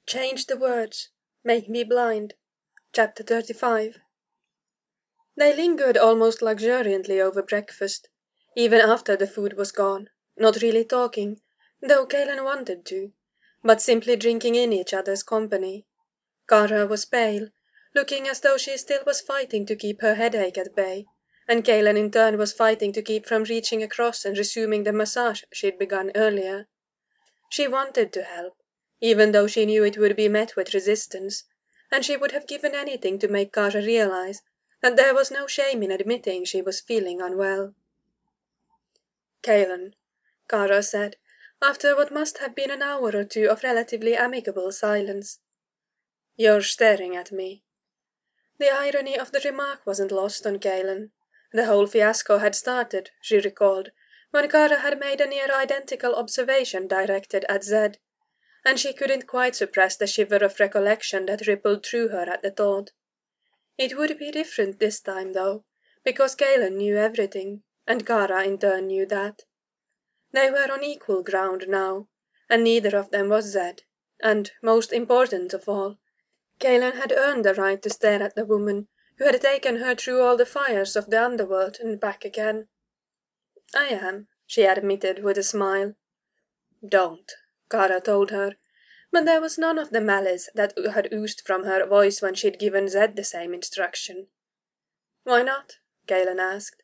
Change the words, make me blind. Chapter 35. They lingered almost luxuriantly over breakfast, even after the food was gone, not really talking, though Kaelan wanted to, but simply drinking in each other's company. Kara was pale, looking as though she still was fighting to keep her headache at bay, and Kaelan in turn was fighting to keep from reaching across and resuming the massage she'd begun earlier. She wanted to help, even though she knew it would be met with resistance, and she would have given anything to make Kara realize that there was no shame in admitting she was feeling unwell. "Kaelan," Kara said, after what must have been an hour or two of relatively amicable silence. "You're staring at me." The irony of the remark wasn't lost on Kaelan. The whole fiasco had started, she recalled, when Kara had made a near-identical observation directed at Zed, and she couldn't quite suppress the shiver of recollection that rippled through her at the thought. It would be different this time, though, because Kaelan knew everything, and Kara in turn knew that. They were on equal ground now, and neither of them was Zed, and, most important of all, Kaelan had earned the right to stare at the woman who had taken her through all the fires of the underworld and back again. "I am," she admitted with a smile. "Don't," Kara told her, but there was none of the malice that had oozed from her voice when she'd given Zed the same instruction. "Why not?" Kaelan asked.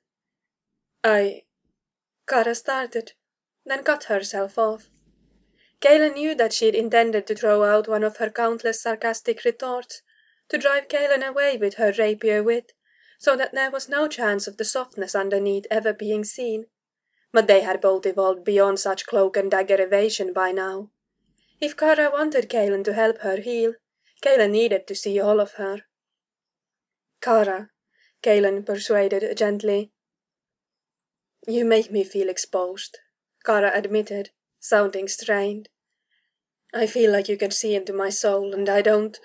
Kara started, then cut herself off. Kaelan knew that she'd intended to throw out one of her countless sarcastic retorts, to drive Kaelan away with her rapier wit, so that there was no chance of the softness underneath ever being seen. But they had both evolved beyond such cloak-and-dagger evasion by now. If Kara wanted Kaelan to help her heal, Kaelan needed to see all of her. "Kara," Kaelan persuaded gently. "You make me feel exposed," Kara admitted, sounding strained. "I feel like you can see into my soul, and I don't...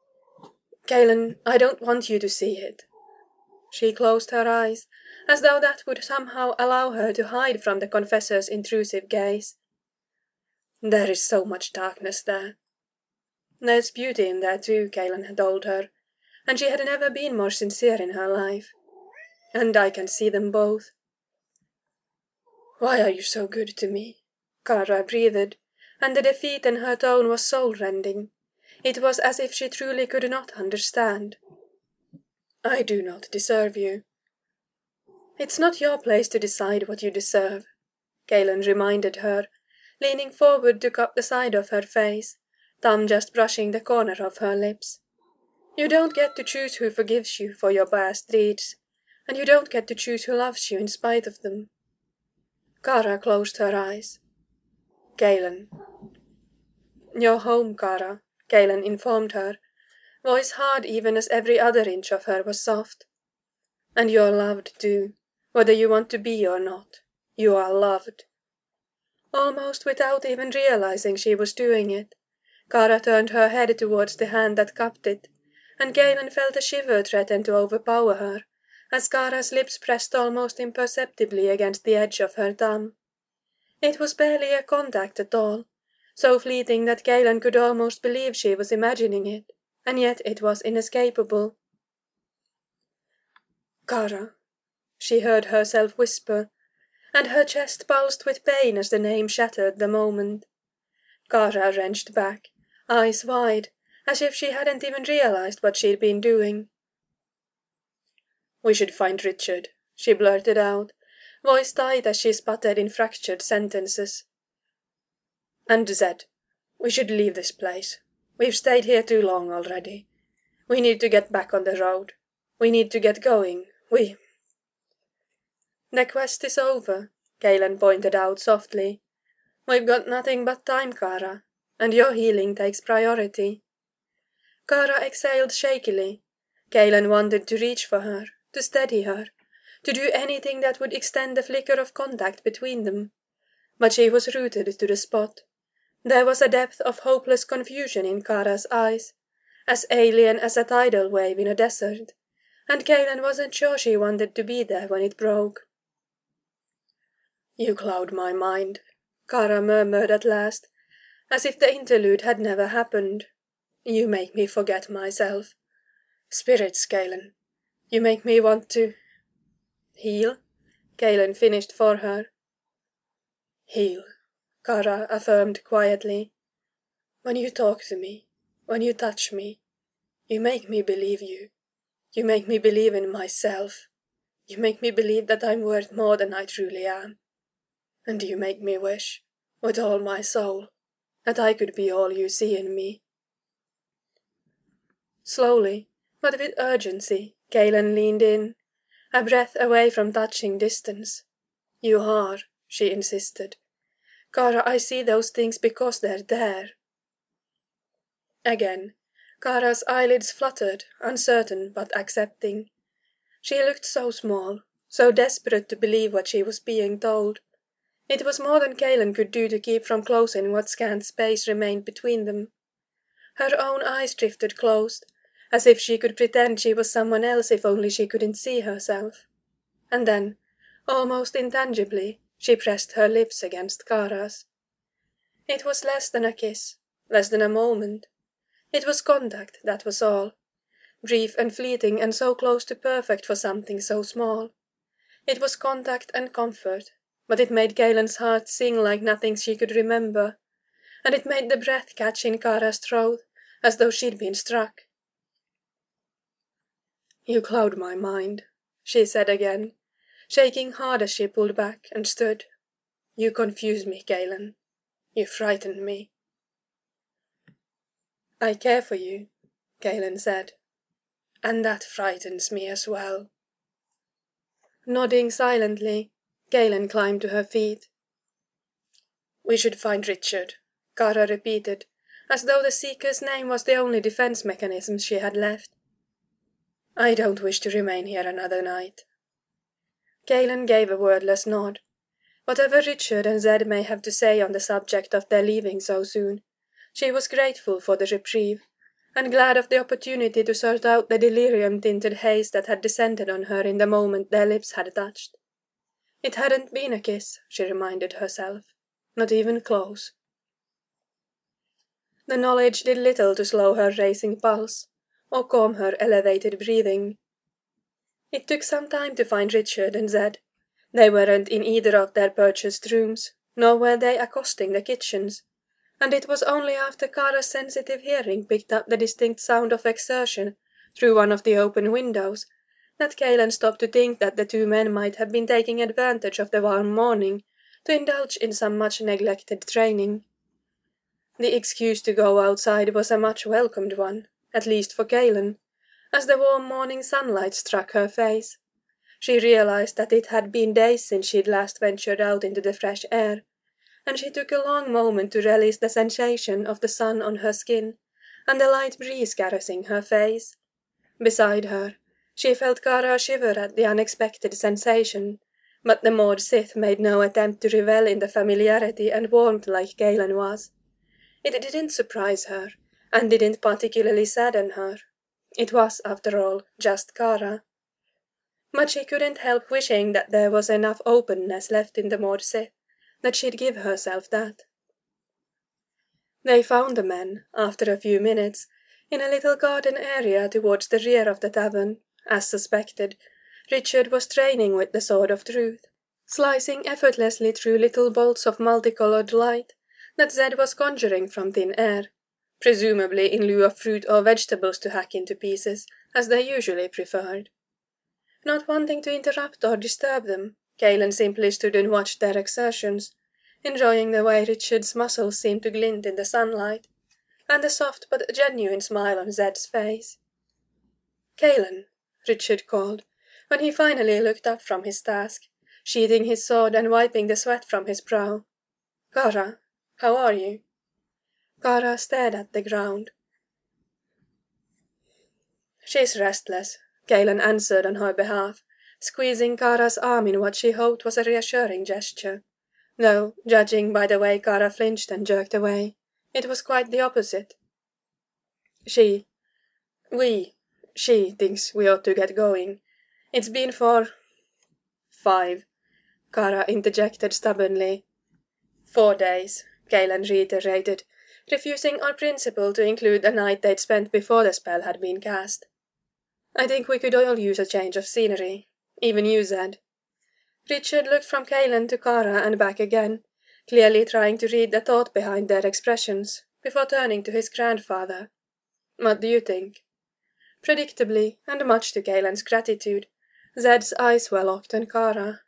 Kaelan, I don't want you to see it." She closed her eyes, as though that would somehow allow her to hide from the confessor's intrusive gaze. "There is so much darkness there." "There's beauty in there too," Kaelan had told her, and she had never been more sincere in her life. "And I can see them both." "Why are you so good to me?" Kara breathed, and the defeat in her tone was soul-rending. It was as if she truly could not understand. "I do not deserve you." "It's not your place to decide what you deserve," Kaelan reminded her, leaning forward to cup the side of her face, thumb just brushing the corner of her lips. "You don't get to choose who forgives you for your past deeds, and you don't get to choose who loves you in spite of them." Kara closed her eyes. "Kaelan." "You're home, Kara," Kaelan informed her, voice hard even as every other inch of her was soft. "And you're loved too, whether you want to be or not. You are loved." Almost without even realizing she was doing it, Kara turned her head towards the hand that cupped it, and Kaelan felt a shiver threaten to overpower her, as Kara's lips pressed almost imperceptibly against the edge of her thumb. It was barely a contact at all, so fleeting that Kaelan could almost believe she was imagining it, and yet it was inescapable. "Kara," she heard herself whisper, and her chest pulsed with pain as the name shattered the moment. Kara wrenched back, eyes wide, as if she hadn't even realized what she'd been doing. "We should find Richard," she blurted out, voice tight as she sputtered in fractured sentences. "And Zed. We should leave this place. We've stayed here too long already. We need to get back on the road. We need to get going. "The quest is over," Kaelan pointed out softly. "We've got nothing but time, Kara, and your healing takes priority." Kara exhaled shakily. Kaelan wanted to reach for her, to steady her, to do anything that would extend the flicker of contact between them. But she was rooted to the spot. There was a depth of hopeless confusion in Kara's eyes, as alien as a tidal wave in a desert, and Kaelan wasn't sure she wanted to be there when it broke. "You cloud my mind," Kara murmured at last, as if the interlude had never happened. You make me forget myself. Spirits, Galen. You make me want to... Heal? Galen finished for her. Heal, Kara affirmed quietly. When you talk to me, when you touch me, you make me believe you. You make me believe in myself. You make me believe that I'm worth more than I truly am. And you make me wish, with all my soul, that I could be all you see in me. Slowly, but with urgency, Galen leaned in, a breath away from touching distance. You are, she insisted. Kara, I see those things because they're there. Again, Kara's eyelids fluttered, uncertain but accepting. She looked so small, so desperate to believe what she was being told. It was more than Galen could do to keep from closing what scant space remained between them. Her own eyes drifted closed, as if she could pretend she was someone else if only she couldn't see herself. And then, almost intangibly, she pressed her lips against Kara's. It was less than a kiss, less than a moment. It was contact, that was all. Brief and fleeting and so close to perfect for something so small. It was contact and comfort, but it made Galen's heart sing like nothing she could remember, and it made the breath catch in Kara's throat, as though she'd been struck. You cloud my mind, she said again, shaking hard as she pulled back and stood. You confuse me, Galen. You frighten me. I care for you, Galen said, and that frightens me as well. Nodding silently, Galen climbed to her feet. We should find Richard, Kara repeated, as though the Seeker's name was the only defense mechanism she had left. I don't wish to remain here another night. Galen gave a wordless nod. Whatever Richard and Zed may have to say on the subject of their leaving so soon, she was grateful for the reprieve, and glad of the opportunity to sort out the delirium-tinted haze that had descended on her in the moment their lips had touched. It hadn't been a kiss, she reminded herself, not even close. The knowledge did little to slow her racing pulse, or calm her elevated breathing. It took some time to find Richard and Zed. They weren't in either of their purchased rooms, nor were they accosting the kitchens, and it was only after Kara's sensitive hearing picked up the distinct sound of exertion through one of the open windows that Galen stopped to think that the two men might have been taking advantage of the warm morning to indulge in some much-neglected training. The excuse to go outside was a much welcomed one, at least for Galen, as the warm morning sunlight struck her face. She realized that it had been days since she'd last ventured out into the fresh air, and she took a long moment to relish the sensation of the sun on her skin and the light breeze caressing her face. Beside her, she felt Kara shiver at the unexpected sensation, but the Maud Sith made no attempt to revel in the familiarity and warmth like Galen was. It didn't surprise her, and didn't particularly sadden her. It was, after all, just Kara. But she couldn't help wishing that there was enough openness left in the Maud Sith, that she'd give herself that. They found the men, after a few minutes, in a little garden area towards the rear of the tavern. As suspected, Richard was training with the Sword of Truth, slicing effortlessly through little bolts of multicolored light that Zed was conjuring from thin air, presumably in lieu of fruit or vegetables to hack into pieces, as they usually preferred. Not wanting to interrupt or disturb them, Galen simply stood and watched their exertions, enjoying the way Richard's muscles seemed to glint in the sunlight, and the soft but genuine smile on Zed's face. Galen, Richard called, when he finally looked up from his task, sheathing his sword and wiping the sweat from his brow. Kara, how are you? Kara stared at the ground. She's restless, Galen answered on her behalf, squeezing Kara's arm in what she hoped was a reassuring gesture, though, judging by the way Kara flinched and jerked away, it was quite the opposite. She thinks we ought to get going. It's been for 5, Kara interjected stubbornly. 4 days, Galen reiterated, refusing on principle to include the night they'd spent before the spell had been cast. "I think we could all use a change of scenery, even you, Zed." Richard looked from Kaelin to Kara and back again, clearly trying to read the thought behind their expressions, before turning to his grandfather. "What do you think?" Predictably, and much to Kaelin's gratitude, Zed's eyes were locked on Kara.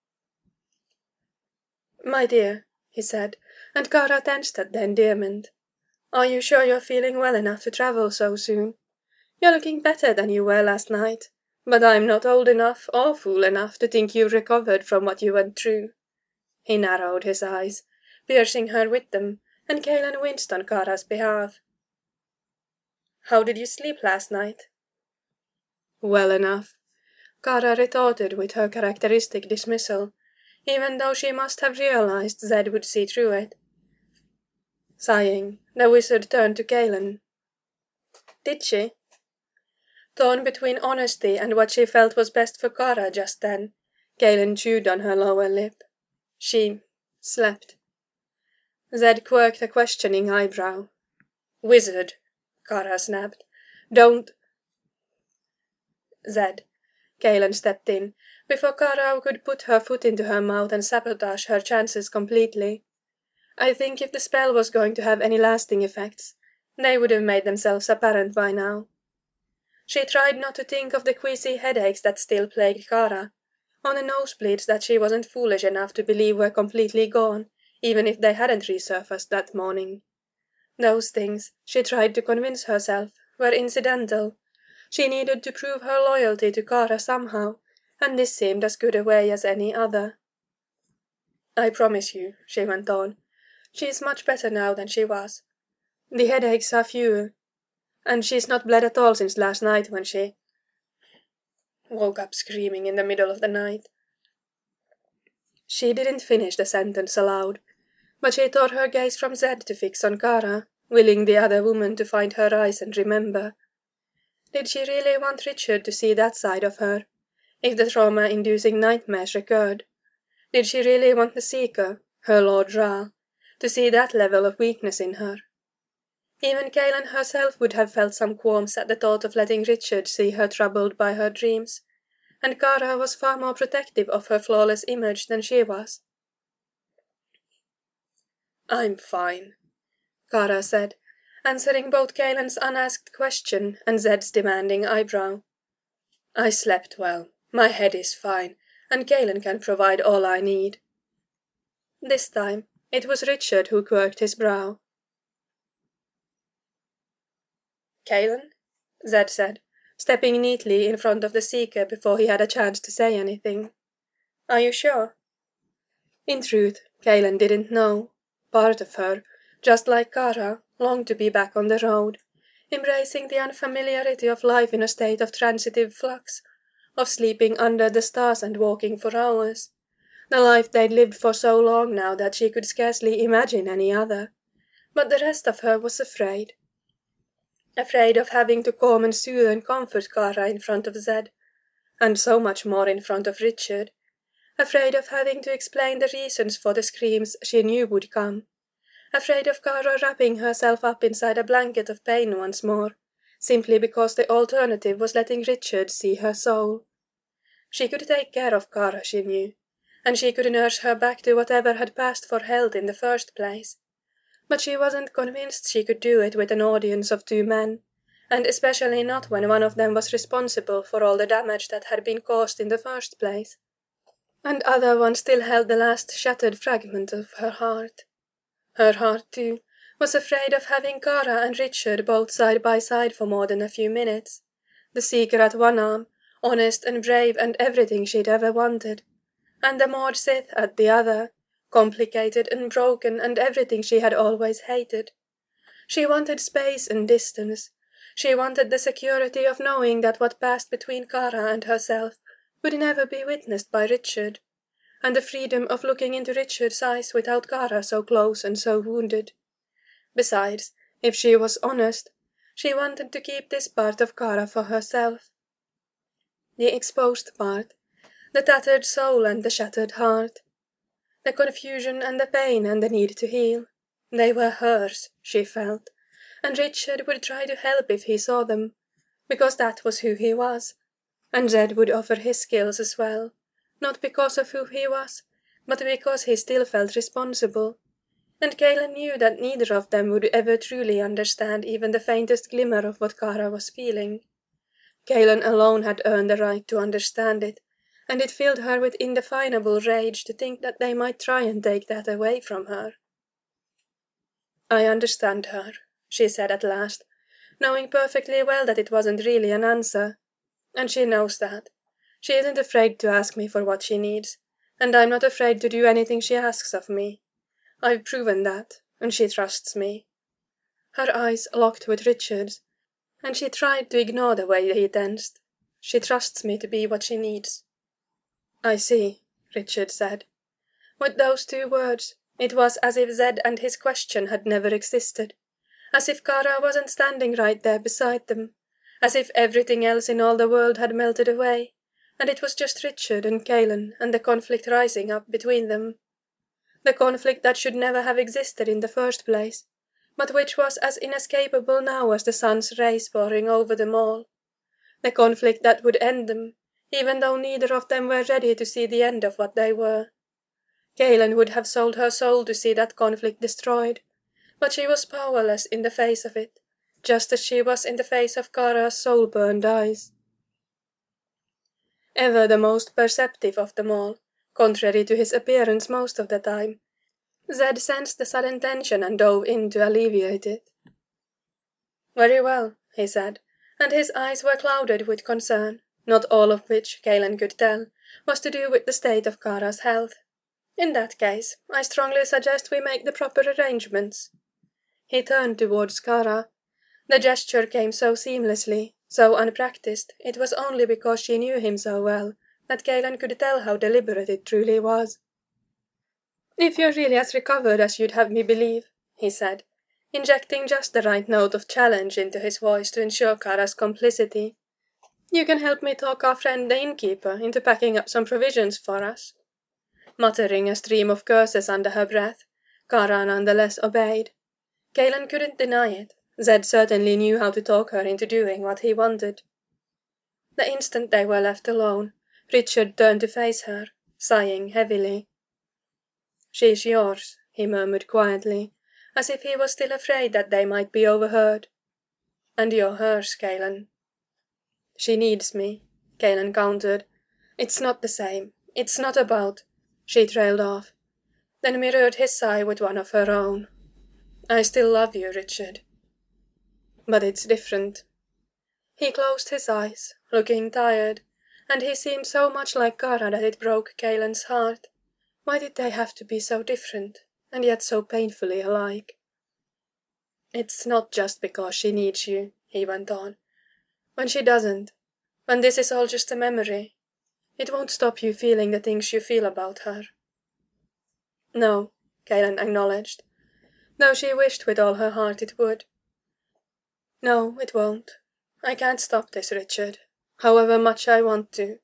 "My dear," he said, and Kara tensed at the endearment. "Are you sure you're feeling well enough to travel so soon? You're looking better than you were last night, but I'm not old enough or fool enough to think you've recovered from what you went through." He narrowed his eyes, piercing her with them, and Kaelin winced on Kara's behalf. "How did you sleep last night?" "Well enough," Kara retorted with her characteristic dismissal, even though she must have realized Zed would see through it. Sighing, the wizard turned to Kaelin. "Did she?" Torn between honesty and what she felt was best for Kara just then, Kaelin chewed on her lower lip. "She slept." Zed quirked a questioning eyebrow. "Wizard," Kara snapped. "Don't—" "Zed," Kaelin stepped in, before Kara could put her foot into her mouth and sabotage her chances completely. "I think if the spell was going to have any lasting effects, they would have made themselves apparent by now." She tried not to think of the queasy headaches that still plagued Kara, on the nosebleeds that she wasn't foolish enough to believe were completely gone, even if they hadn't resurfaced that morning. Those things, she tried to convince herself, were incidental. She needed to prove her loyalty to Kara somehow, and this seemed as good a way as any other. "I promise you," she went on, "she's much better now than she was. The headaches are fewer, and she's not bled at all since last night when she woke up screaming in the middle of the night." She didn't finish the sentence aloud, but she tore her gaze from Zed to fix on Kara, willing the other woman to find her eyes and remember. Did she really want Richard to see that side of her, if the trauma-inducing nightmares recurred? Did she really want the Seeker, her Lord Ra, to see that level of weakness in her? Even Kaelin herself would have felt some qualms at the thought of letting Richard see her troubled by her dreams, and Kara was far more protective of her flawless image than she was. "I'm fine," Kara said, answering both Kaelin's unasked question and Zed's demanding eyebrow. "I slept well, my head is fine, and Kaelin can provide all I need." This time, it was Richard who quirked his brow. "Kaelin?" Zed said, stepping neatly in front of the Seeker before he had a chance to say anything. "Are you sure?" In truth, Kaelin didn't know. Part of her, just like Kara, longed to be back on the road, embracing the unfamiliarity of life in a state of transitive flux, of sleeping under the stars and walking for hours, the life they'd lived for so long now that she could scarcely imagine any other. But the rest of her was afraid. Afraid of having to calm and soothe and comfort Kara in front of Zed, and so much more in front of Richard. Afraid of having to explain the reasons for the screams she knew would come. Afraid of Kara wrapping herself up inside a blanket of pain once more, simply because the alternative was letting Richard see her soul. She could take care of Kara, she knew, and she could nurse her back to whatever had passed for health in the first place. But she wasn't convinced she could do it with an audience of 2 men, and especially not when one of them was responsible for all the damage that had been caused in the first place. And other one still held the last shattered fragment of her heart. Her heart, too, was afraid of having Kara and Richard both side by side for more than a few minutes. The Seeker at one arm, honest and brave and everything she'd ever wanted, and the Maud Sith at the other, complicated and broken and everything she had always hated. She wanted space and distance. She wanted the security of knowing that what passed between Kara and herself would never be witnessed by Richard, and the freedom of looking into Richard's eyes without Kara so close and so wounded. Besides, if she was honest, she wanted to keep this part of Kara for herself. The exposed part, the tattered soul and the shattered heart. The confusion and the pain and the need to heal, They were hers, she felt, and Richard would try to help if he saw them, because that was who he was, and Zed would offer his skills as well, not because of who he was, but because he still felt responsible. And Galen knew that neither of them would ever truly understand even the faintest glimmer of what Kara was feeling. Galen alone had earned the right to understand it, and it filled her with indefinable rage to think that they might try and take that away from her. "I understand her," she said at last, knowing perfectly well that it wasn't really an answer. And she knows that. She isn't afraid to ask me for what she needs, and I'm not afraid to do anything she asks of me. I've proven that, and she trusts me. Her eyes locked with Richard's, and she tried to ignore the way he tensed. She trusts me to be what she needs. "I see," Richard said. With those two words, it was as if Zed and his question had never existed, as if Kara wasn't standing right there beside them, as if everything else in all the world had melted away, and it was just Richard and Galen and the conflict rising up between them. The conflict that should never have existed in the first place, but which was as inescapable now as the sun's rays pouring over them all. The conflict that would end them, even though neither of them were ready to see the end of what they were. Galen would have sold her soul to see that conflict destroyed, but she was powerless in the face of it, just as she was in the face of Kara's soul-burned eyes. Ever the most perceptive of them all, contrary to his appearance most of the time, Zed sensed the sudden tension and dove in to alleviate it. "Very well," he said, and his eyes were clouded with concern, not all of which, Galen could tell, was to do with the state of Kara's health. "In that case, I strongly suggest we make the proper arrangements." He turned towards Kara. The gesture came so seamlessly, so unpracticed, it was only because she knew him so well that Galen could tell how deliberate it truly was. "If you're really as recovered as you'd have me believe," he said, injecting just the right note of challenge into his voice to ensure Kara's complicity, "you can help me talk our friend the innkeeper into packing up some provisions for us." Muttering a stream of curses under her breath, Kara nonetheless obeyed. Galen couldn't deny it. Zed certainly knew how to talk her into doing what he wanted. The instant they were left alone, Richard turned to face her, sighing heavily. "She's yours," he murmured quietly, as if he was still afraid that they might be overheard. "And you're hers, Galen." "She needs me," Galen countered. "It's not the same. It's not about—" She trailed off, then mirrored his sigh with one of her own. "I still love you, Richard. But it's different." He closed his eyes, looking tired, and he seemed so much like Kara that it broke Galen's heart. Why did they have to be so different, and yet so painfully alike? "It's not just because she needs you," he went on. "When she doesn't, when this is all just a memory, it won't stop you feeling the things you feel about her." "No," Galen acknowledged, though she wished with all her heart it would. "No, it won't. I can't stop this, Richard, however much I want to."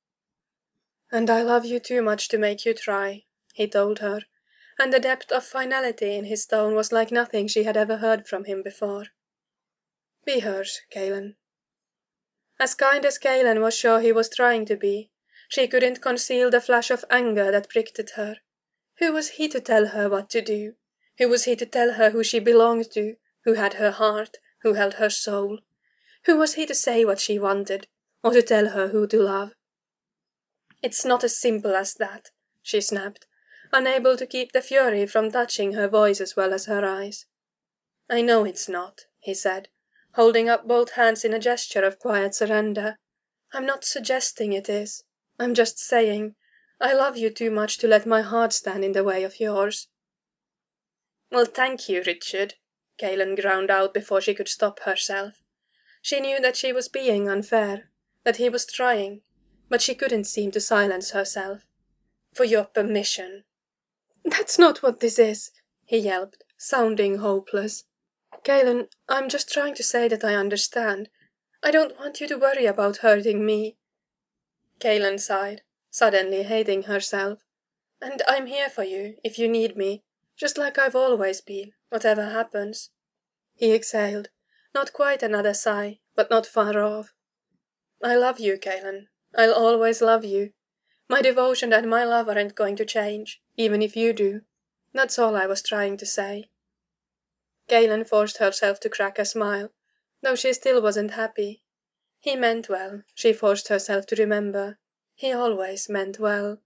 "And I love you too much to make you try," he told her, and the depth of finality in his tone was like nothing she had ever heard from him before. "Be hers, Galen." As kind as Galen was sure he was trying to be, she couldn't conceal the flash of anger that pricked at her. Who was he to tell her what to do? Who was he to tell her who she belonged to, who had her heart, who held her soul? Who was he to say what she wanted, or to tell her who to love? "It's not as simple as that," she snapped, unable to keep the fury from touching her voice as well as her eyes. "I know it's not," he said, holding up both hands in a gesture of quiet surrender. "I'm not suggesting it is. I'm just saying, I love you too much to let my heart stand in the way of yours." "Well, thank you, Richard," Galen ground out before she could stop herself. She knew that she was being unfair, that he was trying, but she couldn't seem to silence herself. "For your permission." "That's not what this is," he yelped, sounding hopeless. "Galen, I'm just trying to say that I understand. I don't want you to worry about hurting me." Galen sighed, suddenly hating herself. "And I'm here for you, if you need me. Just like I've always been, whatever happens." He exhaled, not quite another sigh, but not far off. "I love you, Galen. I'll always love you. My devotion and my love aren't going to change, even if you do. That's all I was trying to say." Galen forced herself to crack a smile, though she still wasn't happy. He meant well, she forced herself to remember. He always meant well.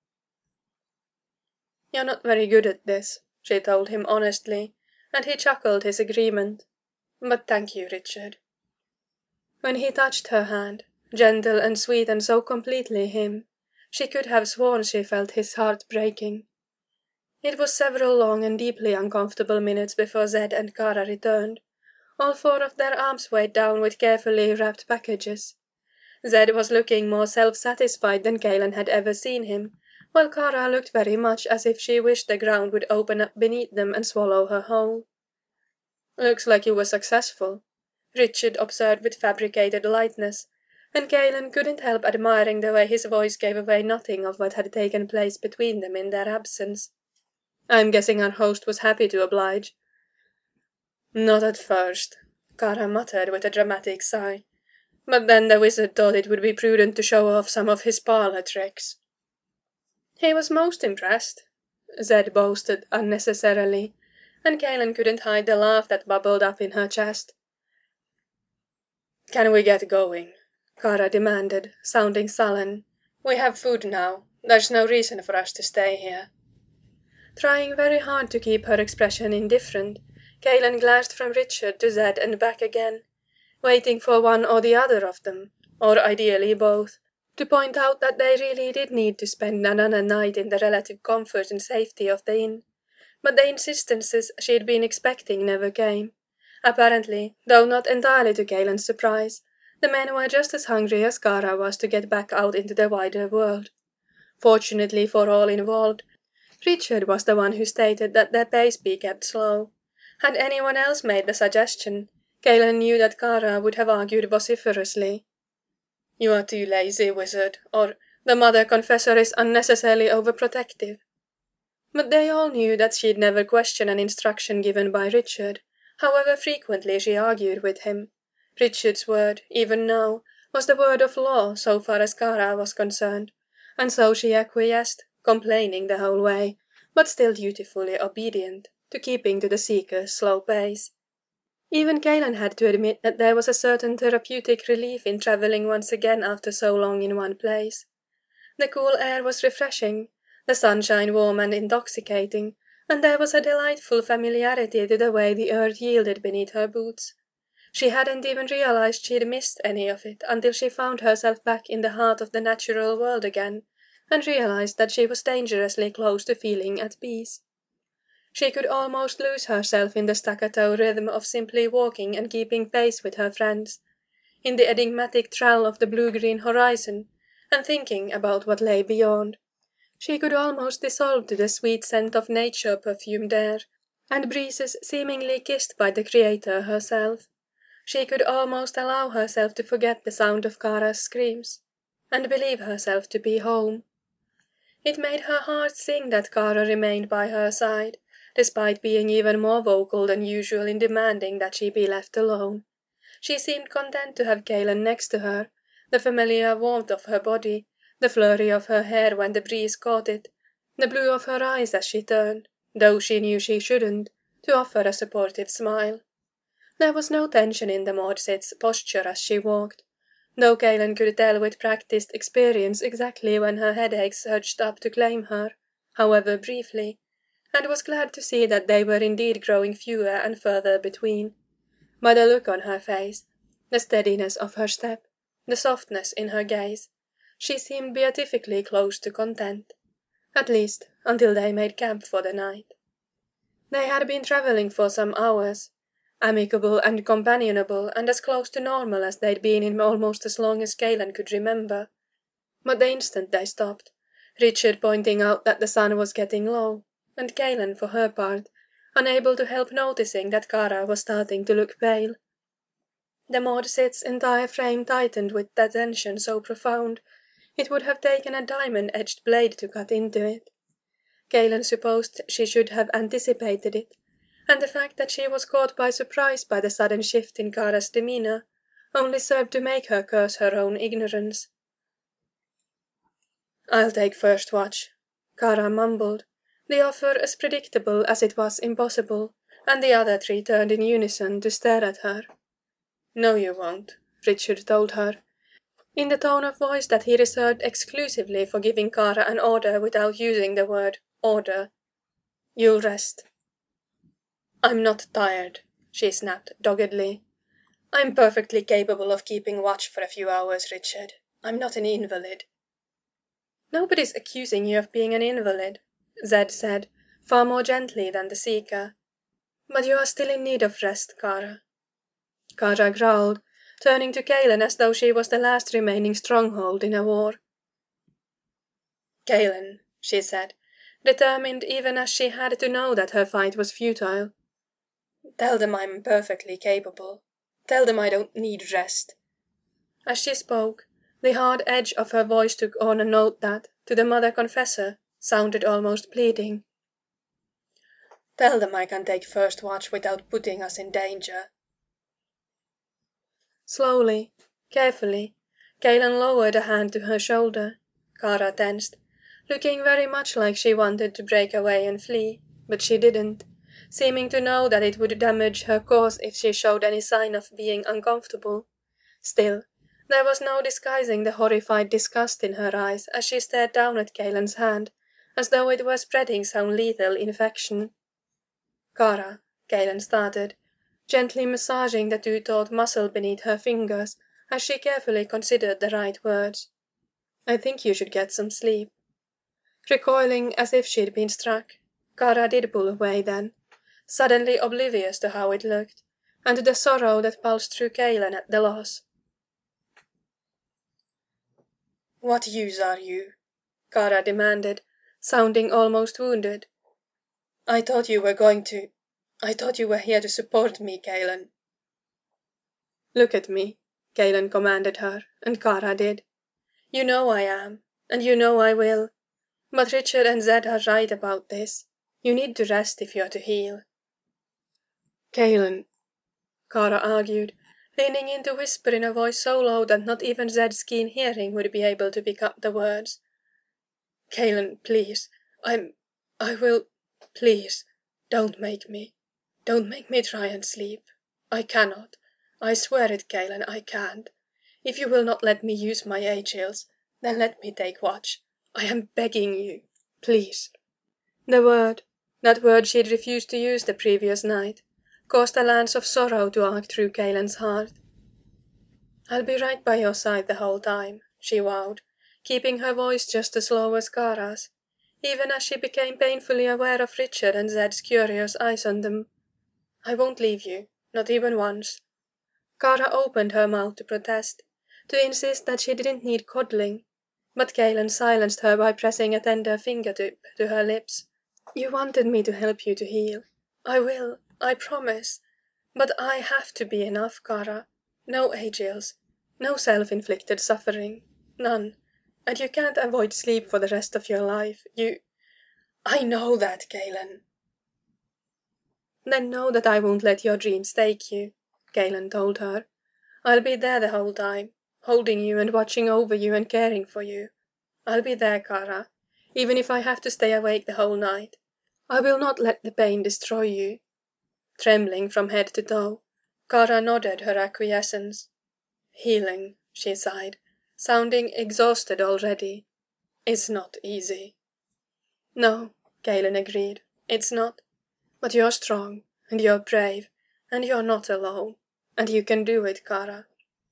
"You're not very good at this," she told him honestly, and he chuckled his agreement. "But thank you, Richard." When he touched her hand, gentle and sweet and so completely him, she could have sworn she felt his heart breaking. It was several long and deeply uncomfortable minutes before Zed and Kara returned, all four of their arms weighed down with carefully wrapped packages. Zed was looking more self-satisfied than Galen had ever seen him, while Kara looked very much as if she wished the ground would open up beneath them and swallow her whole. "Looks like you were successful," Richard observed with fabricated lightness, and Galen couldn't help admiring the way his voice gave away nothing of what had taken place between them in their absence. "I'm guessing our host was happy to oblige." "Not at first," Kara muttered with a dramatic sigh. "But then the wizard thought it would be prudent to show off some of his parlour tricks." "He was most impressed," Zed boasted unnecessarily, and Galen couldn't hide the laugh that bubbled up in her chest. "Can we get going?" Kara demanded, sounding sullen. "We have food now. There's no reason for us to stay here." Trying very hard to keep her expression indifferent, Galen glanced from Richard to Zed and back again, waiting for one or the other of them, or ideally both, to point out that they really did need to spend another night in the relative comfort and safety of the inn. But the insistences she'd been expecting never came. Apparently, though not entirely to Galen's surprise, the men were just as hungry as Kara was to get back out into the wider world. Fortunately for all involved, Richard was the one who stated that their pace be kept slow. Had anyone else made the suggestion, Galen knew that Kara would have argued vociferously. "You are too lazy, wizard," or "the mother confessor is unnecessarily overprotective." But they all knew that she'd never question an instruction given by Richard, however frequently she argued with him. Richard's word, even now, was the word of law so far as Kara was concerned, and so she acquiesced, complaining the whole way, but still dutifully obedient, to keeping to the seeker's slow pace. Even Galen had to admit that there was a certain therapeutic relief in travelling once again after so long in one place. The cool air was refreshing, the sunshine warm and intoxicating, and there was a delightful familiarity to the way the earth yielded beneath her boots. She hadn't even realized she'd missed any of it until she found herself back in the heart of the natural world again, and realized that she was dangerously close to feeling at peace. She could almost lose herself in the staccato rhythm of simply walking and keeping pace with her friends, in the enigmatic trell of the blue-green horizon, and thinking about what lay beyond. She could almost dissolve to the sweet scent of nature perfumed air, and breezes seemingly kissed by the Creator herself. She could almost allow herself to forget the sound of Kara's screams, and believe herself to be home. It made her heart sing that Kara remained by her side, despite being even more vocal than usual in demanding that she be left alone. She seemed content to have Galen next to her, the familiar warmth of her body, the flurry of her hair when the breeze caught it, the blue of her eyes as she turned, though she knew she shouldn't, to offer a supportive smile. There was no tension in the Mordsit's posture as she walked, though Galen could tell with practiced experience exactly when her headache surged up to claim her, however briefly, and was glad to see that they were indeed growing fewer and further between. By the look on her face, the steadiness of her step, the softness in her gaze, she seemed beatifically close to content, at least until they made camp for the night. They had been travelling for some hours, amicable and companionable and as close to normal as they'd been in almost as long as Galen could remember. But the instant they stopped, Richard pointing out that the sun was getting low, and Galen, for her part, unable to help noticing that Kara was starting to look pale. The Mordsit's entire frame tightened with that tension so profound, it would have taken a diamond-edged blade to cut into it. Galen supposed she should have anticipated it, and the fact that she was caught by surprise by the sudden shift in Kara's demeanour only served to make her curse her own ignorance. "I'll take first watch," Kara mumbled, the offer as predictable as it was impossible, and the other three turned in unison to stare at her. "No, you won't," Richard told her, in the tone of voice that he reserved exclusively for giving Kara an order without using the word order. "You'll rest." "I'm not tired," she snapped doggedly. "I'm perfectly capable of keeping watch for a few hours, Richard. I'm not an invalid." "Nobody's accusing you of being an invalid," Zed said, far more gently than the Seeker. "But you are still in need of rest, Kara." Kara growled, turning to Galen as though she was the last remaining stronghold in a war. "Galen," she said, determined even as she had to know that her fight was futile. "Tell them I'm perfectly capable. Tell them I don't need rest." As she spoke, the hard edge of her voice took on a note that, to the Mother Confessor, sounded almost pleading. "Tell them I can take first watch without putting us in danger." Slowly, carefully, Galen lowered a hand to her shoulder. Kara tensed, looking very much like she wanted to break away and flee, but she didn't, seeming to know that it would damage her cause if she showed any sign of being uncomfortable. Still, there was no disguising the horrified disgust in her eyes as she stared down at Galen's hand, as though it were spreading some lethal infection. "Kara," Galen started, gently massaging the too-taut muscle beneath her fingers as she carefully considered the right words. "I think you should get some sleep." Recoiling as if she'd been struck, Kara did pull away then, suddenly oblivious to how it looked, and to the sorrow that pulsed through Galen at the loss. "What use are you?" Kara demanded, sounding almost wounded. I thought you were here to support me, Galen." "Look at me," Galen commanded her, and Kara did. "You know I am, and you know I will. But Richard and Zed are right about this. You need to rest if you're to heal." "Galen," Kara argued, leaning in to whisper in a voice so low that not even Zed's keen hearing would be able to pick up the words. "Galen, please. I will. Please. Don't make me try and sleep. I cannot. I swear it, Galen, I can't. If you will not let me use my Aegils, then let me take watch. I am begging you. Please." That word she had refused to use the previous night, caused a lance of sorrow to arc through Galen's heart. "I'll be right by your side the whole time," she vowed, keeping her voice just as low as Kara's, even as she became painfully aware of Richard and Zed's curious eyes on them. "I won't leave you, not even once." Kara opened her mouth to protest, to insist that she didn't need coddling, but Galen silenced her by pressing a tender fingertip to her lips. "You wanted me to help you to heal. I will, I promise. But I have to be enough, Kara. No Aegils, no self-inflicted suffering, none. And you can't avoid sleep for the rest of your life. I know that, Galen." "Then know that I won't let your dreams take you," Galen told her. "I'll be there the whole time, holding you and watching over you and caring for you. I'll be there, Kara, even if I have to stay awake the whole night. I will not let the pain destroy you." Trembling from head to toe, Kara nodded her acquiescence. "Healing," she sighed, sounding exhausted already, "is not easy." "No," Galen agreed, "it's not. But you're strong, and you're brave, and you're not alone, and you can do it, Kara."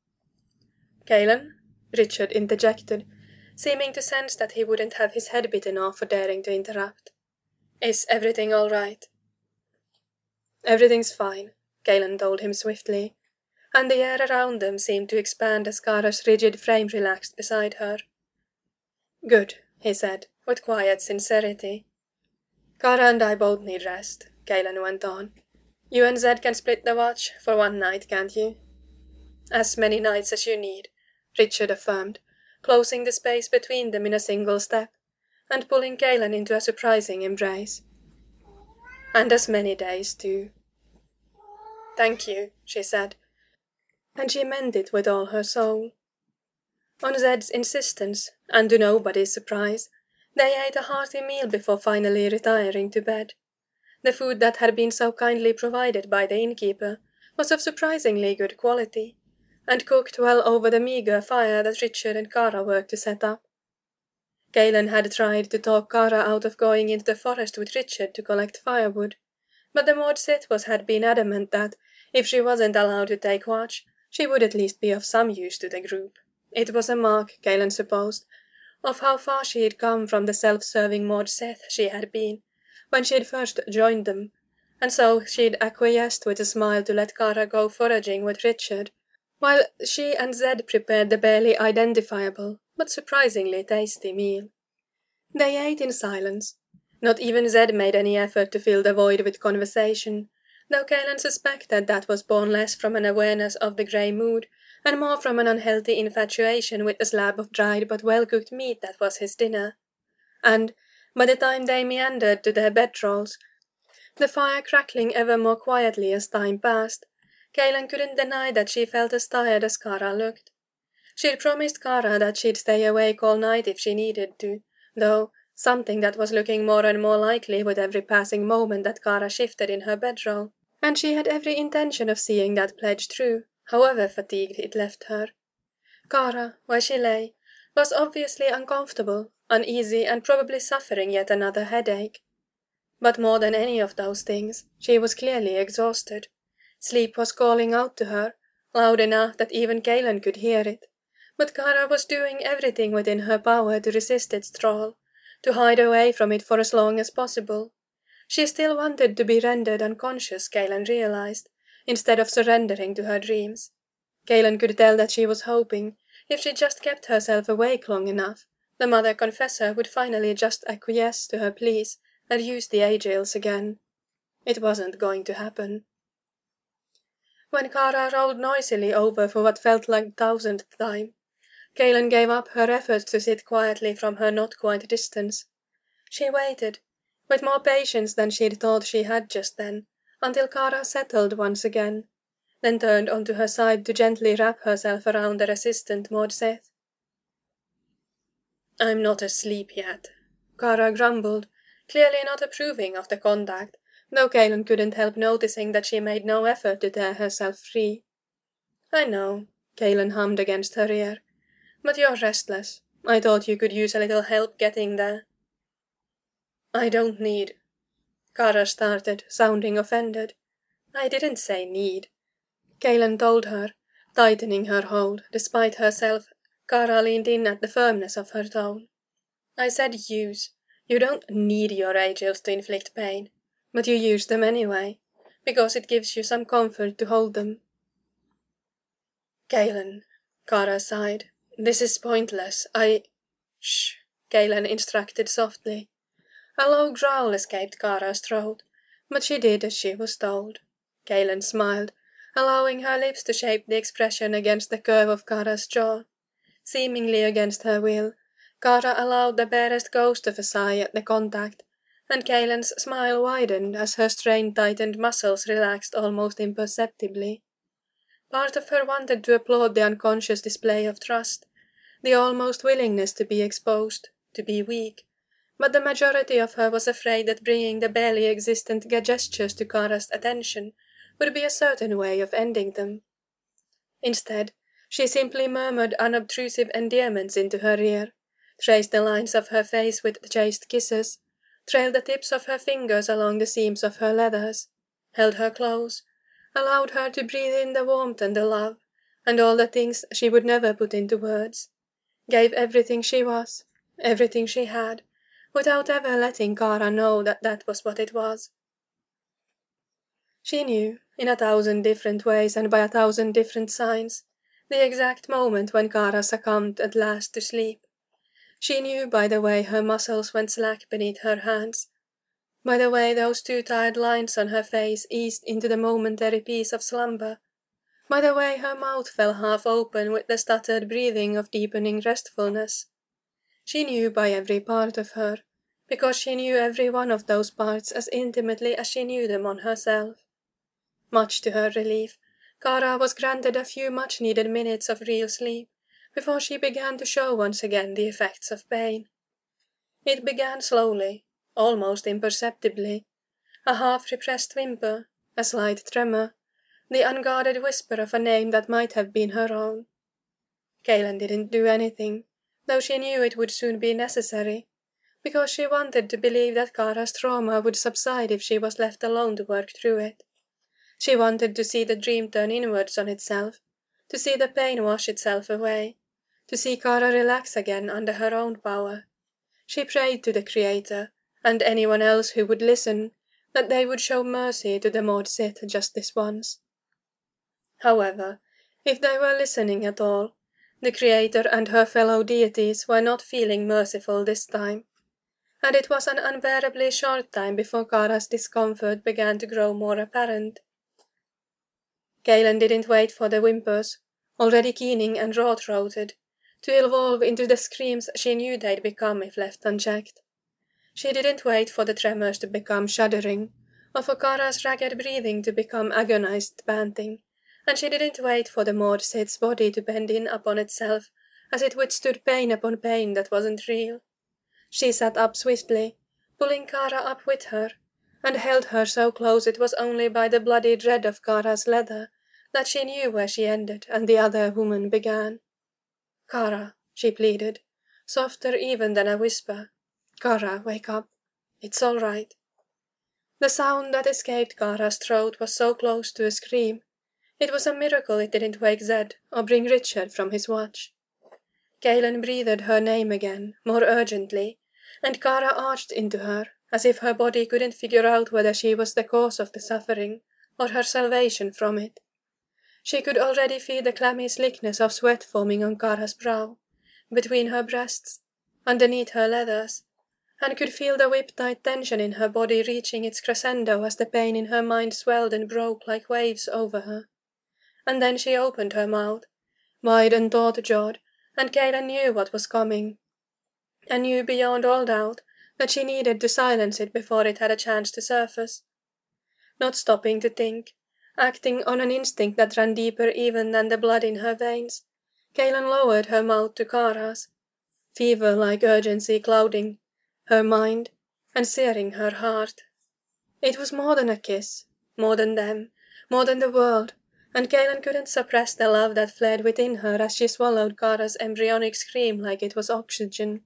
"Galen?" Richard interjected, seeming to sense that he wouldn't have his head bitten off for daring to interrupt. "Is everything all right?" "Everything's fine," Galen told him swiftly, and the air around them seemed to expand as Kara's rigid frame relaxed beside her. "Good," he said, with quiet sincerity. "Kara and I both need rest," Galen went on. "You and Zed can split the watch for one night, can't you?" "As many nights as you need," Richard affirmed, closing the space between them in a single step, and pulling Galen into a surprising embrace. "And as many days, too." "Thank you," she said, and she meant it with all her soul. On Zed's insistence, and to nobody's surprise, they ate a hearty meal before finally retiring to bed. The food that had been so kindly provided by the innkeeper was of surprisingly good quality, and cooked well over the meagre fire that Richard and Kara worked to set up. Galen had tried to talk Kara out of going into the forest with Richard to collect firewood, but the Maud Sith had been adamant that, if she wasn't allowed to take watch, she would at least be of some use to the group. It was a mark, Galen supposed, of how far she had come from the self-serving Maud Sith she had been, when she had first joined them, and so she'd acquiesced with a smile to let Kara go foraging with Richard, while she and Zed prepared the barely identifiable, but surprisingly tasty meal. They ate in silence. Not even Zed made any effort to fill the void with conversation, though Galen suspected that was born less from an awareness of the grey mood, and more from an unhealthy infatuation with the slab of dried but well-cooked meat that was his dinner. And, by the time they meandered to their bedrolls, the fire crackling ever more quietly as time passed, Galen couldn't deny that she felt as tired as Kara looked. She'd promised Kara that she'd stay awake all night if she needed to, though something that was looking more and more likely with every passing moment that Kara shifted in her bedroll, and she had every intention of seeing that pledge through, however fatigued it left her. Kara, where she lay, was obviously uncomfortable, uneasy, and probably suffering yet another headache. But more than any of those things, she was clearly exhausted. Sleep was calling out to her, loud enough that even Galen could hear it, but Kara was doing everything within her power to resist its thrall, to hide away from it for as long as possible. She still wanted to be rendered unconscious, Galen realized, instead of surrendering to her dreams. Galen could tell that she was hoping, if she just kept herself awake long enough, the Mother Confessor would finally just acquiesce to her pleas and use the Aegils again. It wasn't going to happen. When Kara rolled noisily over for what felt like the 1000th time, Galen gave up her efforts to sit quietly from her not-quite distance. She waited, with more patience than she'd thought she had just then, until Kara settled once again, then turned onto her side to gently wrap herself around the resistant Maud Sith. "I'm not asleep yet," Kara grumbled, clearly not approving of the contact, though Galen couldn't help noticing that she made no effort to tear herself free. "I know," Galen hummed against her ear, "but you're restless. I thought you could use a little help getting there." "I don't need—" Kara started, sounding offended. "I didn't say need," Galen told her, tightening her hold. Despite herself, Kara leaned in at the firmness of her tone. "I said use. You don't need your Aegils to inflict pain, but you use them anyway, because it gives you some comfort to hold them." "Galen," Kara sighed, "this is pointless. Shh," Galen instructed softly. A low growl escaped Kara's throat, but she did as she was told. Galen smiled, allowing her lips to shape the expression against the curve of Kara's jaw. Seemingly against her will, Kara allowed the barest ghost of a sigh at the contact, and Galen's smile widened as her strain-tightened muscles relaxed almost imperceptibly. Part of her wanted to applaud the unconscious display of trust, the almost willingness to be exposed, to be weak, but the majority of her was afraid that bringing the barely existent gestures to Kara's attention would be a certain way of ending them. Instead, she simply murmured unobtrusive endearments into her ear, traced the lines of her face with chaste kisses, trailed the tips of her fingers along the seams of her leathers, held her close, allowed her to breathe in the warmth and the love, and all the things she would never put into words, gave everything she was, everything she had, without ever letting Kara know that that was what it was. She knew, in 1,000 different ways and by 1,000 different signs, the exact moment when Kara succumbed at last to sleep. She knew by the way her muscles went slack beneath her hands, by the way those 2 tired lines on her face eased into the momentary peace of slumber, by the way her mouth fell half open with the stuttered breathing of deepening restfulness. She knew by every part of her, because she knew every one of those parts as intimately as she knew them on herself. Much to her relief, Kara was granted a few much-needed minutes of real sleep before she began to show once again the effects of pain. It began slowly, almost imperceptibly, a half-repressed whimper, a slight tremor, the unguarded whisper of a name that might have been her own. Kaelin didn't do anything, though she knew it would soon be necessary, because she wanted to believe that Kara's trauma would subside if she was left alone to work through it. She wanted to see the dream turn inwards on itself, to see the pain wash itself away, to see Kara relax again under her own power. She prayed to the Creator, and anyone else who would listen, that they would show mercy to the Maud Sith just this once. However, if they were listening at all, the Creator and her fellow deities were not feeling merciful this time, and it was an unbearably short time before Kara's discomfort began to grow more apparent. Kaelin didn't wait for the whimpers, already keening and raw-throated, to evolve into the screams she knew they'd become if left unchecked. She didn't wait for the tremors to become shuddering, or for Kara's ragged breathing to become agonized panting, and she didn't wait for the Maud Sith's body to bend in upon itself as it withstood pain upon pain that wasn't real. She sat up swiftly, pulling Kara up with her, and held her so close it was only by the bloody dread of Kara's leather that she knew where she ended and the other woman began. "Kara," she pleaded, softer even than a whisper. "Kara, wake up. It's all right." The sound that escaped Kara's throat was so close to a scream. It was a miracle it didn't wake Zed or bring Richard from his watch. Kaelin breathed her name again, more urgently, and Kara arched into her, as if her body couldn't figure out whether she was the cause of the suffering, or her salvation from it. She could already feel the clammy slickness of sweat forming on Kara's brow, between her breasts, underneath her leathers, and could feel the whip-tight tension in her body reaching its crescendo as the pain in her mind swelled and broke like waves over her. And then she opened her mouth, wide and taut-jawed, and Kaelin knew what was coming, and knew beyond all doubt that she needed to silence it before it had a chance to surface. Not stopping to think, acting on an instinct that ran deeper even than the blood in her veins, Kaelin lowered her mouth to Kara's, fever-like urgency clouding her mind and searing her heart. It was more than a kiss, more than them, more than the world, and Kaelin couldn't suppress the love that fled within her as she swallowed Kara's embryonic scream like it was oxygen.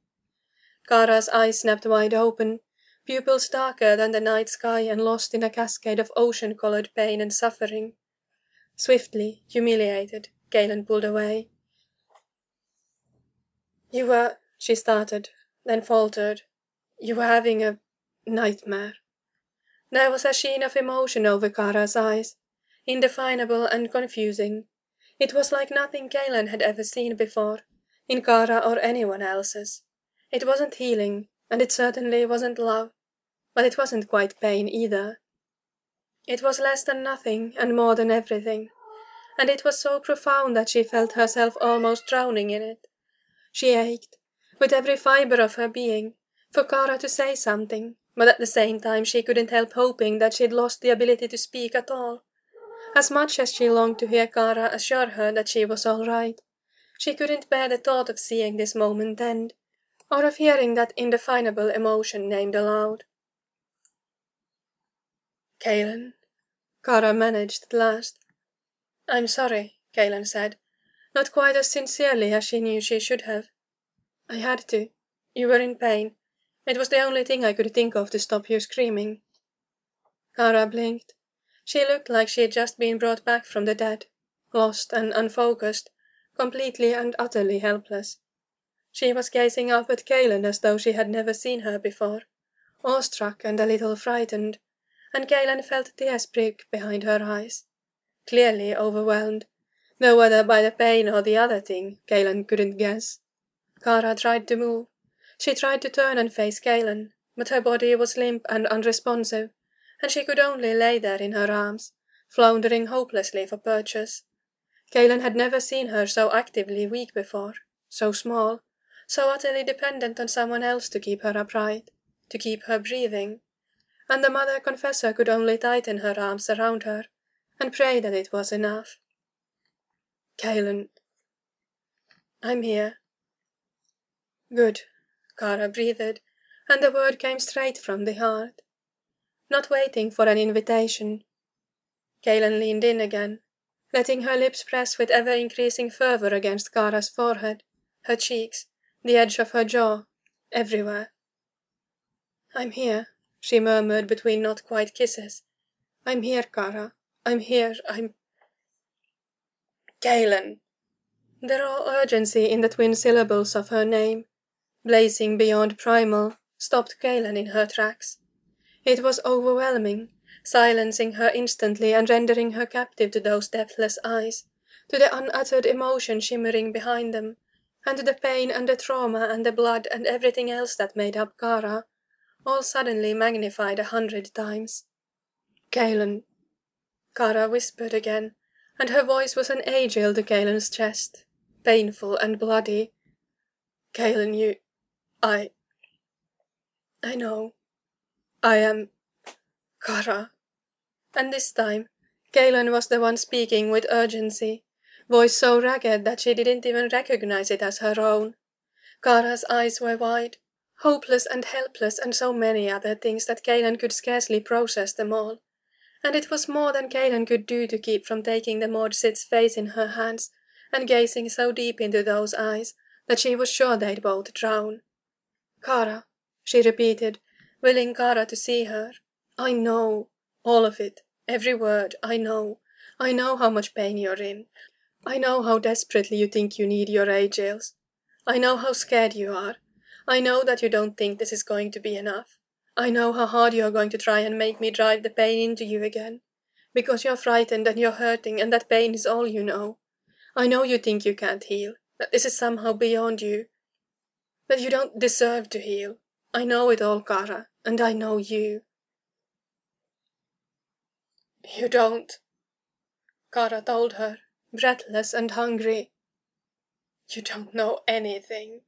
Kara's eyes snapped wide open, pupils darker than the night sky and lost in a cascade of ocean-colored pain and suffering. Swiftly, humiliated, Kaelin pulled away. "You were," she started, then faltered. "You were having a nightmare." There was a sheen of emotion over Kara's eyes, indefinable and confusing. It was like nothing Kaelin had ever seen before, in Kara or anyone else's. It wasn't healing, and it certainly wasn't love, but it wasn't quite pain either. It was less than nothing and more than everything, and it was so profound that she felt herself almost drowning in it. She ached, with every fibre of her being, for Kara to say something, but at the same time she couldn't help hoping that she'd lost the ability to speak at all. As much as she longed to hear Kara assure her that she was all right, she couldn't bear the thought of seeing this moment end, or of hearing that indefinable emotion named aloud. "Kaelin," Kara managed at last. "I'm sorry," Kaelin said, not quite as sincerely as she knew she should have. "I had to. You were in pain. It was the only thing I could think of to stop you screaming." Kara blinked. She looked like she had just been brought back from the dead, lost and unfocused, completely and utterly helpless. She was gazing up at Kaelin as though she had never seen her before, awestruck and a little frightened, and Kaelin felt tears prick behind her eyes. Clearly overwhelmed, though whether by the pain or the other thing, Kaelin couldn't guess. Kara tried to move. She tried to turn and face Kaelin, but her body was limp and unresponsive, and she could only lay there in her arms, floundering hopelessly for purchase. Kaelin had never seen her so actively weak before, so small, so utterly dependent on someone else to keep her upright, to keep her breathing, and the mother confessor could only tighten her arms around her and pray that it was enough. "Kaelin, I'm here." "Good," Kara breathed, and the word came straight from the heart. Not waiting for an invitation, Kaelin leaned in again, letting her lips press with ever-increasing fervour against Kara's forehead, her cheeks, the edge of her jaw, everywhere. "I'm here," she murmured between not quite kisses. "I'm here, Kara. I'm here. Kaelin!" The raw urgency in the twin syllables of her name, blazing beyond primal, stopped Kaelin in her tracks. It was overwhelming, silencing her instantly and rendering her captive to those depthless eyes, to the unuttered emotion shimmering behind them, and to the pain and the trauma and the blood and everything else that made up Kara, all suddenly magnified 100 times. "Kaelin," Kara whispered again, and her voice was an Aegil to Kaelin's chest, painful and bloody. "Kaelin, I know. I am Kara." And this time, Kaelin was the one speaking with urgency, voice so ragged that she didn't even recognize it as her own. Kara's eyes were wide, hopeless and helpless, and so many other things that Kaelin could scarcely process them all. And it was more than Kaelin could do to keep from taking the Mordsit's face in her hands and gazing so deep into those eyes that she was sure they'd both drown. "Kara," she repeated, willing Kara to see her. "I know. All of it. Every word. I know. I know how much pain you're in. I know how desperately you think you need your Aegils. I know how scared you are. I know that you don't think this is going to be enough. I know how hard you're going to try and make me drive the pain into you again. Because you're frightened and you're hurting and that pain is all you know. I know you think you can't heal, that this is somehow beyond you. That you don't deserve to heal. I know it all, Kara, and I know you." "You don't," Kara told her, breathless and hungry. "You don't know anything."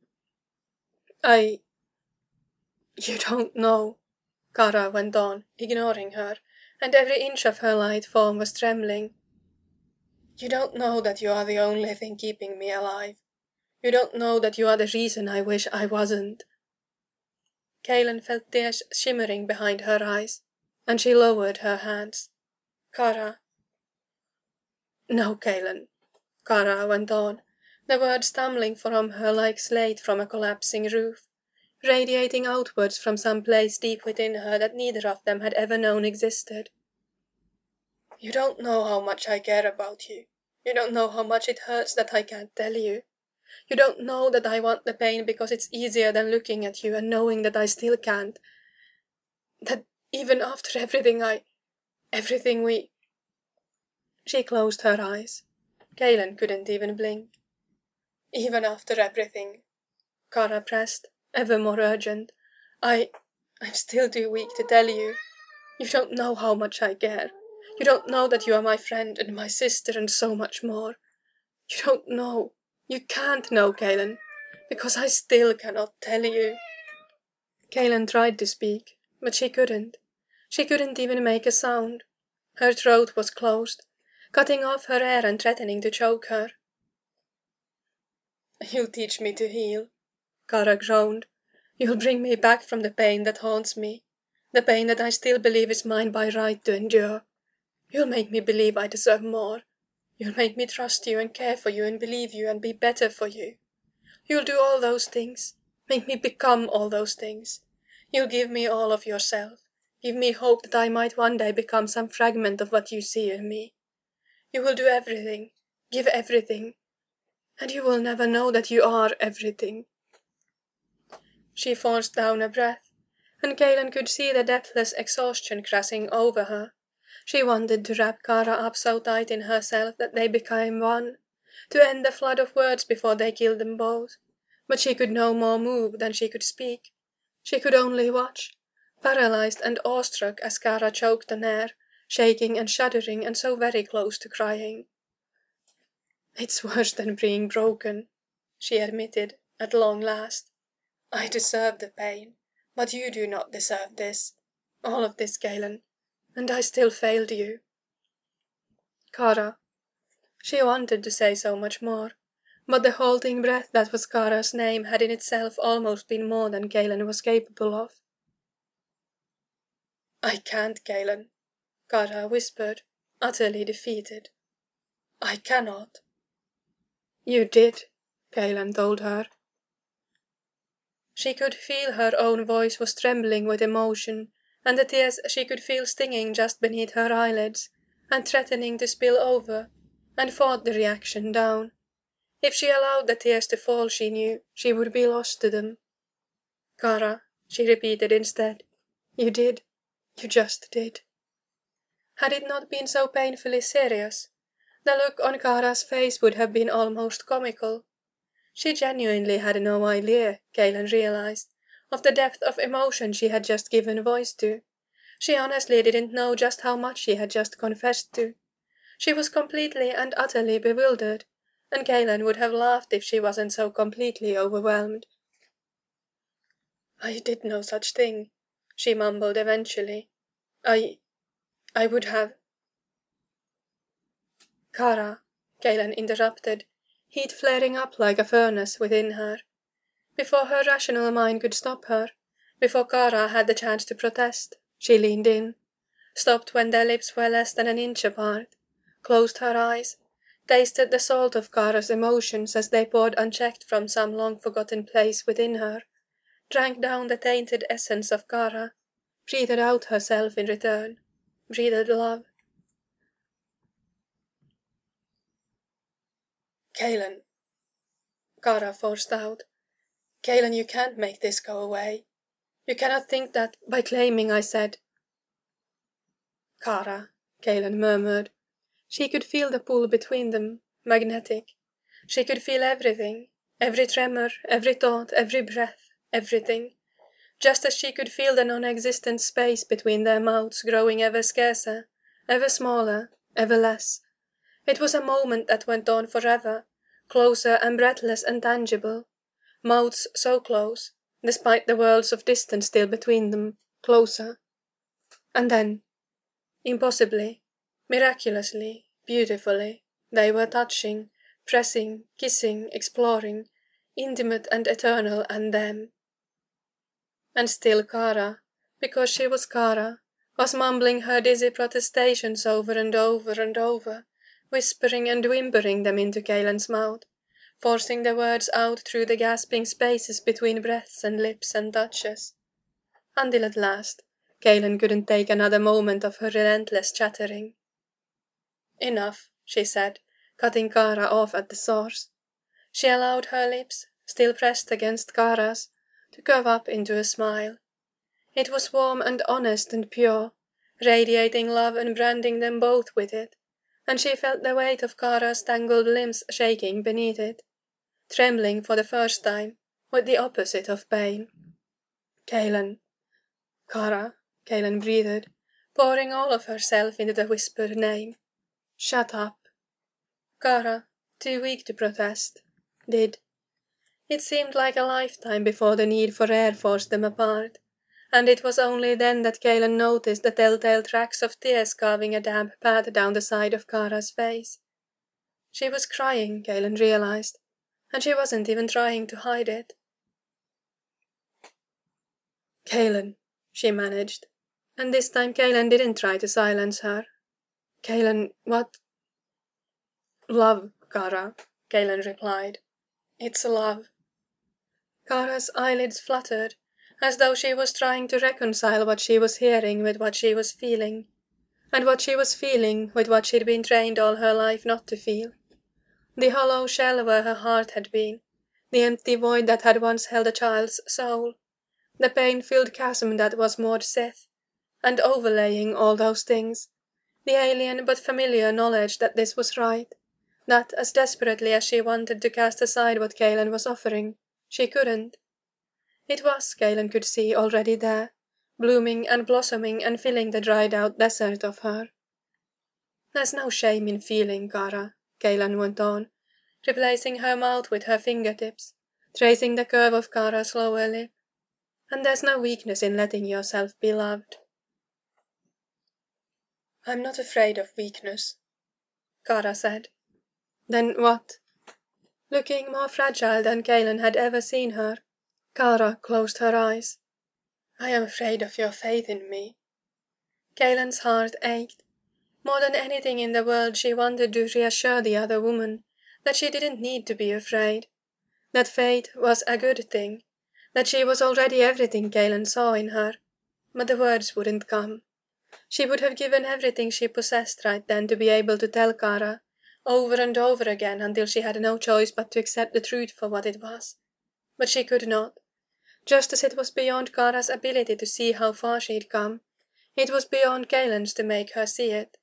You don't know," Kara went on, ignoring her, and every inch of her light form was trembling. "You don't know that you are the only thing keeping me alive. You don't know that you are the reason I wish I wasn't." Kaelin felt tears shimmering behind her eyes, and she lowered her hands. "Kara." "No, Kaelin," Kara went on, the words tumbling from her like slate from a collapsing roof, radiating outwards from some place deep within her that neither of them had ever known existed. "You don't know how much I care about you. You don't know how much it hurts that I can't tell you. You don't know that I want the pain because it's easier than looking at you and knowing that I still can't. That even after everything we..." She closed her eyes. Kaelin couldn't even blink. "Even after everything," Kara pressed, ever more urgent. I'm still too weak to tell you. You don't know how much I care. You don't know that you are my friend and my sister and so much more. You don't know. You can't know, Kaelin, because I still cannot tell you." Kaelin tried to speak, but she couldn't. She couldn't even make a sound. Her throat was closed, cutting off her air and threatening to choke her. "You'll teach me to heal," Kara groaned. "You'll bring me back from the pain that haunts me, the pain that I still believe is mine by right to endure. You'll make me believe I deserve more. You'll make me trust you and care for you and believe you and be better for you. You'll do all those things, make me become all those things. You'll give me all of yourself, give me hope that I might one day become some fragment of what you see in me. You will do everything, give everything, and you will never know that you are everything." She forced down a breath, and Kaelin could see the depthless exhaustion crashing over her. She wanted to wrap Kara up so tight in herself that they became one, to end the flood of words before they killed them both. But she could no more move than she could speak. She could only watch, paralyzed and awestruck as Kara choked on air, shaking and shuddering and so very close to crying. "It's worse than being broken," she admitted, At long last. I deserve the pain, but you do not deserve this. All of this, Galen, and I still failed you. Kara. She wanted to say so much more, but the halting breath that was Kara's name had in itself almost been more than Galen was capable of. I can't, Galen, Kara whispered, utterly defeated. I cannot. You did, Galen told her. She could feel her own voice was trembling with emotion, and the tears she could feel stinging just beneath her eyelids, and threatening to spill over, and fought the reaction down. If she allowed the tears to fall, she knew she would be lost to them. Kara, she repeated instead, you did. You just did. Had it not been so painfully serious, the look on Kara's face would have been almost comical. She genuinely had no idea, Galen realized, of the depth of emotion she had just given voice to. She honestly didn't know just how much she had just confessed to. She was completely and utterly bewildered, and Galen would have laughed if she wasn't so completely overwhelmed. I did no such thing, she mumbled eventually. I would have. Kara, Galen interrupted, heat flaring up like a furnace within her. Before her rational mind could stop her, before Kara had the chance to protest, she leaned in, stopped when their lips were less than an inch apart, closed her eyes, tasted the salt of Kara's emotions as they poured unchecked from some long-forgotten place within her, drank down the tainted essence of Kara, breathed out herself in return, breathed love. Galen, Kara forced out. Galen, you can't make this go away. You cannot think that by claiming I said. Kara, Galen murmured. She could feel the pull between them, magnetic. She could feel everything, every tremor, every thought, every breath, everything. Just as she could feel the non-existent space between their mouths growing ever scarcer, ever smaller, ever less. It was a moment that went on forever, closer and breathless and tangible. Mouths so close, despite the worlds of distance still between them, closer. And then, impossibly, miraculously, beautifully, they were touching, pressing, kissing, exploring, intimate and eternal and them. And still Kara, because she was Kara, was mumbling her dizzy protestations over and over and over, whispering and whimpering them into Galen's mouth, forcing the words out through the gasping spaces between breaths and lips and touches. Until at last, Galen couldn't take another moment of her relentless chattering. Enough, she said, cutting Kara off at the source. She allowed her lips, still pressed against Kara's, to curve up into a smile. It was warm and honest and pure, radiating love and branding them both with it, and she felt the weight of Kara's tangled limbs shaking beneath it, trembling for the first time, with the opposite of pain. Galen. Kara, Galen breathed, pouring all of herself into the whispered name. Shut up. Kara, too weak to protest, did. It seemed like a lifetime before the need for air forced them apart, and it was only then that Galen noticed the telltale tracks of tears carving a damp path down the side of Kara's face. She was crying, Galen realized, and she wasn't even trying to hide it. Galen, she managed, and this time Galen didn't try to silence her. Galen, what? Love, Kara, Galen replied. It's love. Kara's eyelids fluttered, as though she was trying to reconcile what she was hearing with what she was feeling, and what she was feeling with what she'd been trained all her life not to feel. The hollow shell where her heart had been, the empty void that had once held a child's soul, the pain-filled chasm that was Maud Sith, and overlaying all those things, the alien but familiar knowledge that this was right, that as desperately as she wanted to cast aside what Galen was offering, she couldn't. It was, Galen could see, already there, blooming and blossoming and filling the dried-out desert of her. There's no shame in feeling, Kara, Galen went on, replacing her mouth with her fingertips, tracing the curve of Kara's lower lip. "And there's no weakness in letting yourself be loved." "I'm not afraid of weakness," Kara said. "Then what?" Looking more fragile than Galen had ever seen her, Kara closed her eyes. "I am afraid of your faith in me." Galen's heart ached. More than anything in the world she wanted to reassure the other woman that she didn't need to be afraid, that faith was a good thing, that she was already everything Galen saw in her, but the words wouldn't come. She would have given everything she possessed right then to be able to tell Kara, over and over again until she had no choice but to accept the truth for what it was. But she could not. Just as it was beyond Kara's ability to see how far she'd come, it was beyond Galen's to make her see it.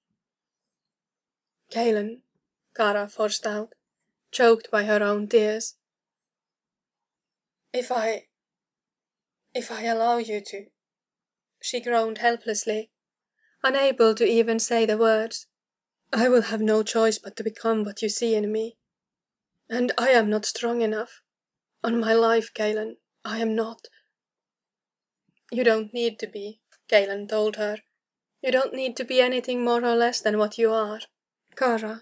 "Galen," Kara forced out, choked by her own tears. If I allow you to," she groaned helplessly, unable to even say the words, "I will have no choice but to become what you see in me. And I am not strong enough. On my life, Galen, I am not." "You don't need to be," Galen told her. "You don't need to be anything more or less than what you are, Kara."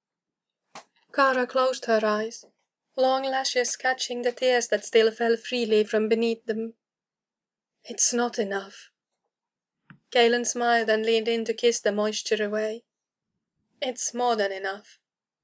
Kara closed her eyes, long lashes catching the tears that still fell freely from beneath them. "It's not enough." Galen smiled and leaned in to kiss the moisture away. "It's more than enough."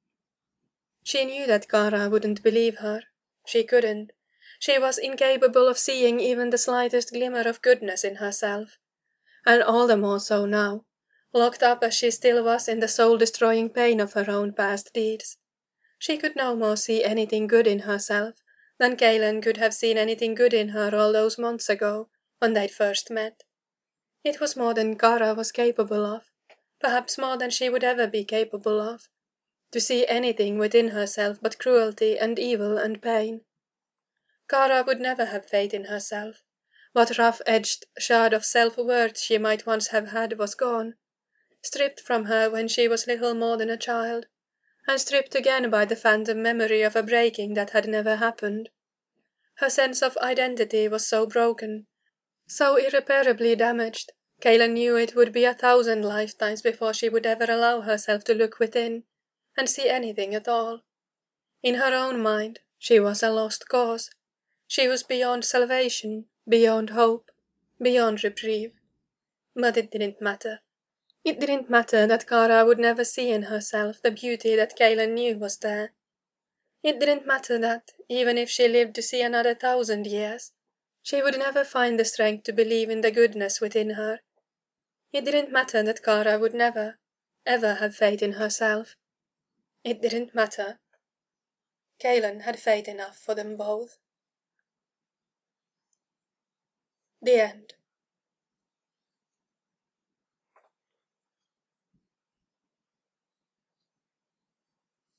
She knew that Kara wouldn't believe her. She couldn't. She was incapable of seeing even the slightest glimmer of goodness in herself, and all the more so now, locked up as she still was in the soul-destroying pain of her own past deeds. She could no more see anything good in herself than Galen could have seen anything good in her all those months ago, when they'd first met. It was more than Kara was capable of, perhaps more than she would ever be capable of, to see anything within herself but cruelty and evil and pain. Kara would never have faith in herself. What rough-edged shard of self-worth she might once have had was gone, stripped from her when she was little more than a child, and stripped again by the phantom memory of a breaking that had never happened. Her sense of identity was so broken, so irreparably damaged, Galen knew it would be 1,000 lifetimes before she would ever allow herself to look within and see anything at all. In her own mind, she was a lost cause. She was beyond salvation, beyond hope, beyond reprieve. But it didn't matter. It didn't matter that Kara would never see in herself the beauty that Galen knew was there. It didn't matter that, even if she lived to see another 1,000 years, she would never find the strength to believe in the goodness within her. It didn't matter that Kara would never, ever have faith in herself. It didn't matter. Galen had faith enough for them both. The end.